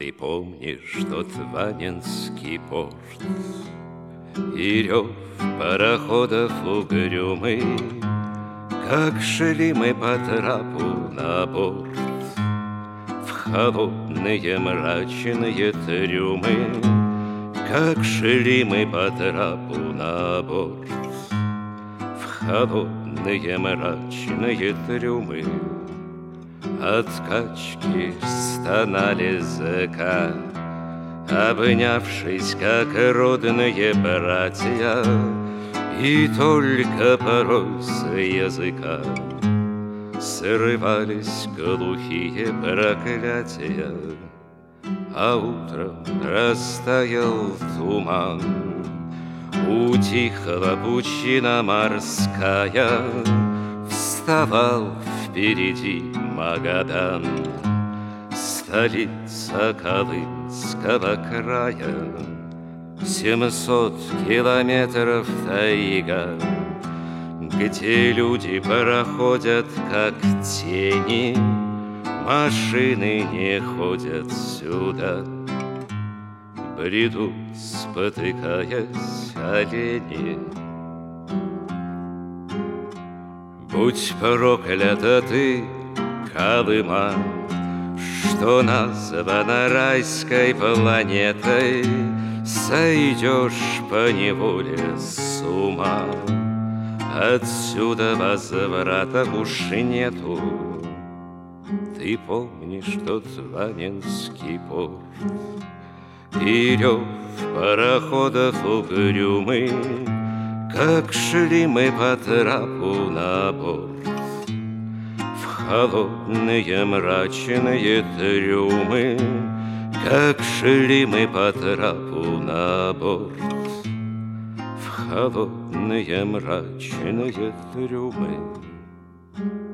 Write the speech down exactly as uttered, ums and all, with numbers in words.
Ты помнишь тот Ванинский порт и рев пароходов угрюмый, как шли мы по трапу на борт в холодные мрачные трюмы, как шли мы по трапу на борт в холодные мрачные трюмы. От качки стонали зэка, обнявшись, как родные братья, и только порой с языка срывались глухие проклятия. А утром растаял туман, утихла пучина морская, вставал впереди Магадан, столица Колымского края. Семьсот километров тайга, где люди проходят как тени, машины не ходят сюда, бредут, спотыкаясь, олени. Будь проклята ты, Колыма, что названа райской планетой, сойдешь поневоле с ума. Отсюда возврата уж нету. Ты помнишь тот Ванинский порт и рев пароходов угрюмый, как шли мы по трапу на борт в холодные мрачные трюмы, как шли мы по трапу на борт в холодные мрачные трюмы.